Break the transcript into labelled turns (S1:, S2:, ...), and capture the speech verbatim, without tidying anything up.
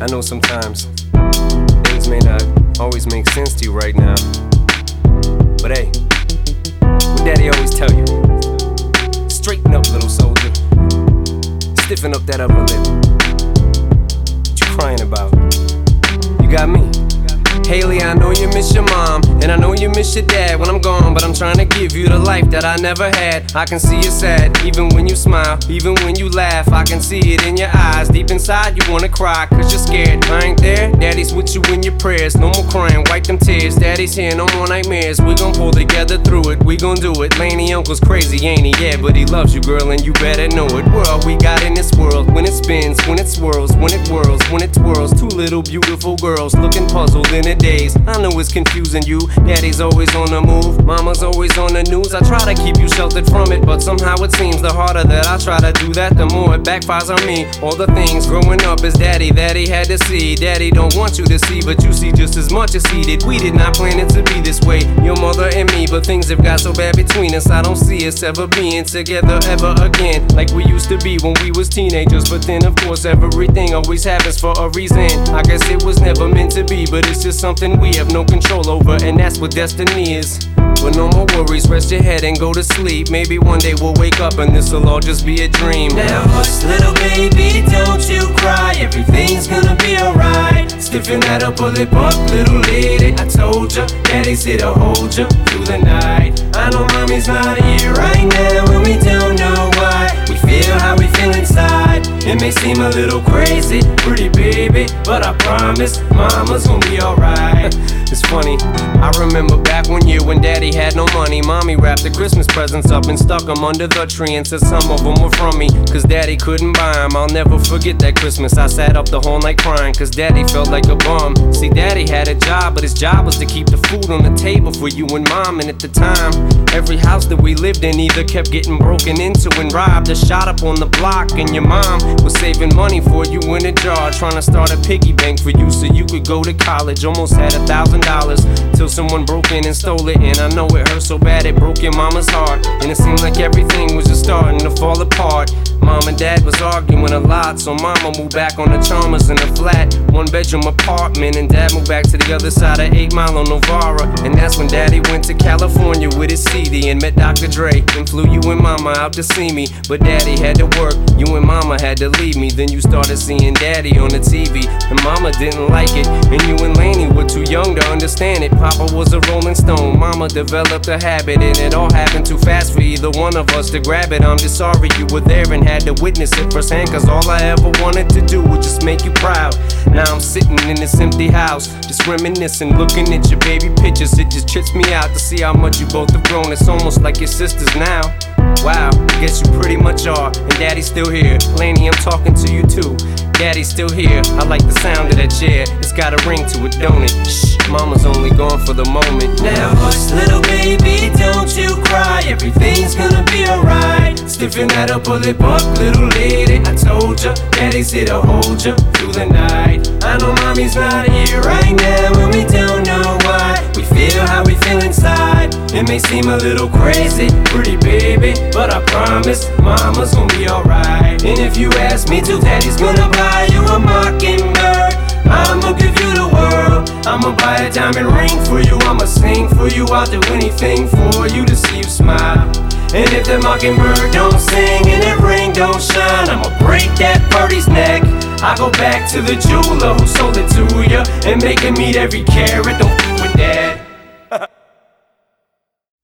S1: know sometimes things may not always make sense to you right now, but hey, what Daddy always tell you: straighten up, little soldier. Stiffen up that upper lip. What you crying about? You got me. Haley, I know you miss your mom, and I know you miss your dad when I'm gone, but I'm trying to give you the life that I never had. I can see you sad, even when you smile, even when you laugh. I can see it in your eyes, deep inside you wanna cry, cause you're scared. I ain't there, Daddy's with you in your prayers. No more crying, wipe them tears. Daddy's here, no more nightmares. We gon' pull together through it, we gon' do it. Laney uncle's crazy, ain't he? Yeah, but he loves you, girl, and you better know it. We're all we got in this world, when it spins, when it swirls, when it whirls, when it twirls. Two little beautiful girls looking puzzled in a daze. I know it's confusing you. Daddy's always on the move, mama's always on the news. I try to keep you sheltered from it, but somehow it seems the harder that I try to do that, the more it backfires on me. All the things growing up as daddy that he had to see, daddy don't want you to see, but you see just as much as he did. We did not plan it to be this way, your mother and me, but things have got so bad between us. I don't see us ever being together ever again, like we used to be when we was teenagers. But then of course everything always happens for a reason. I guess it was never meant to be, but it's just something we have no control over, and that's what destiny is. But no more worries, rest your head and go to sleep. Maybe one day we'll wake up and this'll all just be a dream.
S2: Now hush, little baby, don't you cry. Everything's gonna be alright. Stiffen that upper lip up, little lady. I told ya, Daddy's here to hold ya through the night. I know mommy's not here right now, and we don't know why. We feel how we feel inside. It may seem a little crazy, pretty baby, but I promise mama's gonna be alright.
S1: It's funny, I remember back one year when Daddy had no money. Mommy wrapped the Christmas presents up and stuck them under the tree and said some of them were from me, cause Daddy couldn't buy them. I'll never forget that Christmas. I sat up the whole night crying, cause Daddy felt like a bum. See, Daddy had a job, but his job was to keep the food on the table for you and Mom. And at the time, every house that we lived in either kept getting broken into and robbed or shot up on the block. And your mom was saving money for you in a jar, trying to start a piggy bank for you so you could go to college. Almost had a thousand dollars till someone broke in and stole it. And I know it hurt so bad it broke your mama's heart, and it seemed like everything was just starting to fall apart. Mom and Dad was arguing a lot, so Mama moved back on the Chalmers in a flat one bedroom apartment, and Dad moved back to the other side of eight Mile on Novara. And that's when Daddy went to California with his C D and met Doctor Dre and flew you and Mama out to see me. But Daddy had to work, you and Mama had to leave me. Then you started seeing Daddy on the T V, and Mama didn't like it, and you and Laney were too young to understand it. Papa was a Rolling Stone, Mama developed a habit, and it all happened too fast for either one of us to grab it. I'm just sorry you were there and had to witness it firsthand, cause all I ever wanted to do was just make you proud. Now I'm sitting in this empty house, just reminiscing, looking at your baby pictures. It just trips me out to see how much you both have grown. It's almost like your sisters now. Wow, I guess you pretty much are, and Daddy's still here. Laney, I'm talking to you too. Daddy's still here. I like the sound of that chair. It's got a ring to it, don't it? Shh, Mama's only gone for the moment.
S2: Now hush, little baby, don't you cry. Everything's gonna be alright. Stiffen that upper lip up, little lady. I told ya, Daddy's here to hold ya through the night. I know mommy's not here right now, and we don't know why. We feel how we feel inside. It may seem a little crazy, pretty baby, but I promise mama's gonna be alright. And if you ask me to, Daddy's gonna buy you a mockingbird. I'ma give you the world. I'ma buy a diamond ring for you. I'ma sing for you. I'll do anything for you to see you smile. And if that mockingbird don't sing and that ring don't shine, I'ma break that birdie's neck. I go back to the jeweler who sold it to ya and make him eat every carat. Don't